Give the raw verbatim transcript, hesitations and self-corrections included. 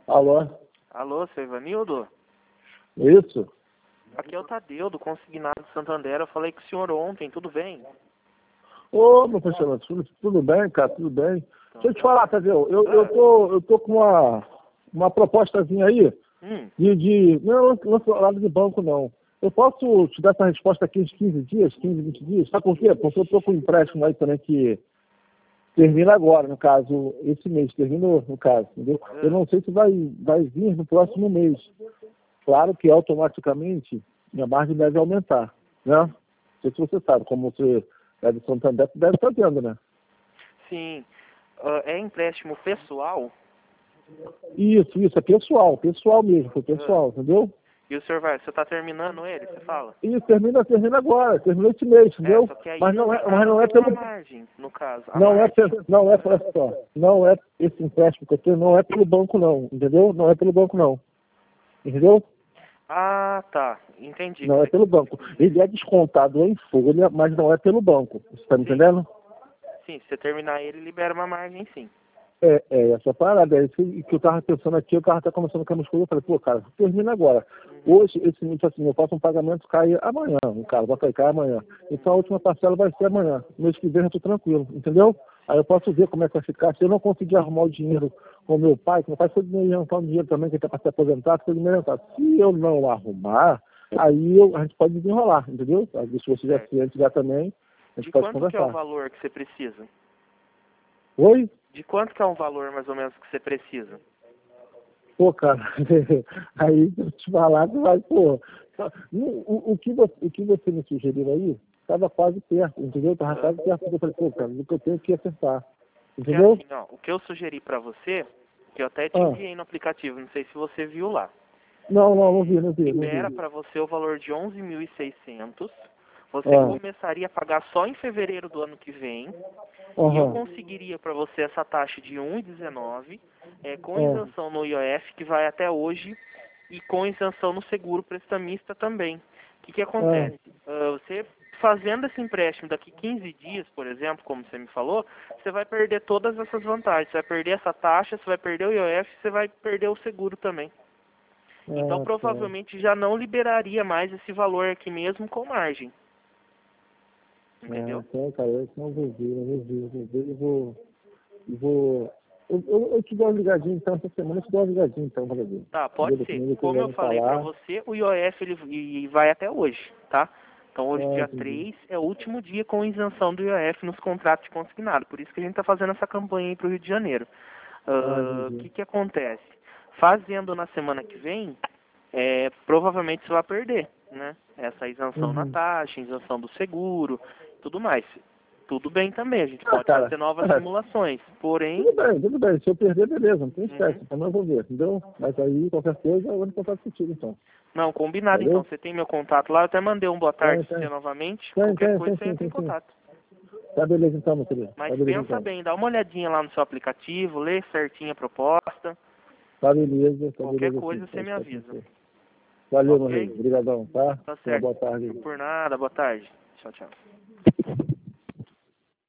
Alô? Alô, seu Ivanildo? Isso? Aqui é o Tadeu, do Consignado de Santander. Eu falei com o senhor ontem, tudo bem? Ô, meu professor, tudo, tudo bem, cara, tudo bem. Deixa eu te falar, Tadeu, eu, eu, tô, eu tô com uma, uma propostazinha aí Hum, de, de... Não, não não sou lado de banco, não. Eu posso te dar essa resposta aqui uns quinze dias, quinze, vinte dias? Sabe por quê? Porque eu tô com um empréstimo aí também que termina agora, no caso, esse mês, terminou, no caso, entendeu? Eu não sei se vai, vai vir no próximo mês. Claro que automaticamente minha margem deve aumentar, né? Não sei se você sabe, como você é do Santander, você deve estar vendo, né? sim. Ah, é empréstimo pessoal? Isso, isso, é pessoal, pessoal mesmo, foi pessoal, entendeu? E o senhor vai, você está terminando ele, você fala? Isso, termina, termina agora, terminou esse mês, É, entendeu? só que aí Mas não, não é, aí mas não não é tem uma pelo... margem, no caso. A Não é, margem... pe- não é, olha só, não é esse empréstimo que eu tenho, não é pelo banco não, entendeu? Não é pelo banco não, entendeu? Ah, tá. Entendi. Não é pelo banco. Ele é descontado em folha, mas não é pelo banco. Você está me Sim. entendendo? Sim, se você terminar ele, libera uma margem, sim. É, é essa parada. É isso que eu tava pensando aqui, eu tava até conversando com a minha esposa, eu falei, pô, cara, termina agora. Hoje, esse mês, assim, eu faço um pagamento, cai amanhã, no caso, vai cair, cai amanhã. Então a última parcela vai ser amanhã. Mês que vem eu tô tranquilo, entendeu? Aí eu posso ver como é que vai ficar. Se eu não conseguir arrumar o dinheiro com o meu pai, que meu pai foi me adiantar um dinheiro também, que ele tá para se aposentar, foi me adiantar. Se eu não arrumar, aí eu, a gente pode desenrolar, entendeu? Aí, se você já Certo. se tiver também, a gente De pode quanto que é o conversar. valor que você precisa? Oi? De quanto que é um valor, mais ou menos, que você precisa? Pô, cara, aí eu te falar, tu vai, pô, o, o, o, que você, o que você me sugeriu aí, estava quase perto, entendeu? Estava Aham. quase perto, eu falei, pô, cara, o que eu tenho que acertar, Porque entendeu? assim, ó, o que eu sugeri pra você, que eu até te Ah, enviei no aplicativo, não sei se você viu lá. não, não, não vi, não vi, não Libera vi. pra você o valor de onze mil e seiscentos. Você Ah, começaria a pagar só em fevereiro do ano que vem. E eu aham, conseguiria para você essa taxa de um vírgula dezenove, é, com ah, isenção no I O F, que vai até hoje, e com isenção no seguro prestamista também. O que, que ah, acontece? Ah, você fazendo esse empréstimo daqui quinze dias, por exemplo, como você me falou, você vai perder todas essas vantagens. Você vai perder essa taxa, você vai perder o I O F, você vai perder o seguro também. Então ah, tá. provavelmente já não liberaria mais esse valor aqui mesmo com margem. Ah, Entendeu? então, cara, eu não vou ver, eu vou ver, eu vou ver, eu vou, eu vou, eu, eu, eu te dou uma ligadinha então, essa semana eu te dou uma ligadinha então, pra ver. Tá, Entendeu? pode ser. Dependendo do que Como ele vai eu me falei pra falar. você, o I O F ele e vai até hoje, tá? Então hoje, Ah, dia entendi. três é o último dia com isenção do I O F nos contratos de consignado. Por isso que a gente está fazendo essa campanha aí pro Rio de Janeiro. Ah, Ah, O entendi. que que acontece? Fazendo na semana que vem, é, provavelmente você vai perder, né? Essa isenção na Uhum. taxa, isenção do seguro, tudo mais. Tudo bem também, a gente Ah, pode cara, fazer novas é, simulações. Porém, tudo bem, tudo bem. Se eu perder, beleza, não tem uhum. espécie, também eu vou ver, entendeu? Mas aí, qualquer coisa, eu vou em contato contigo, então. Não, combinado então. Valeu? Você tem meu contato lá, eu até mandei um boa tarde Tem, pra você tem. novamente. Tem, Qualquer tem, coisa tem, você sim, entra em tem, sim. contato. Tá beleza então, meu querido. Mas Tá beleza pensa então. bem, dá uma olhadinha lá no seu aplicativo, lê certinho a proposta. Tá beleza, tá Qualquer beleza sim. coisa você Pode me ficar avisa. tranquilo. Valeu, meu rei. Ok? Obrigadão, tá? Tá Uma certo. boa tarde aí. Por nada, boa tarde. Tchau, tchau.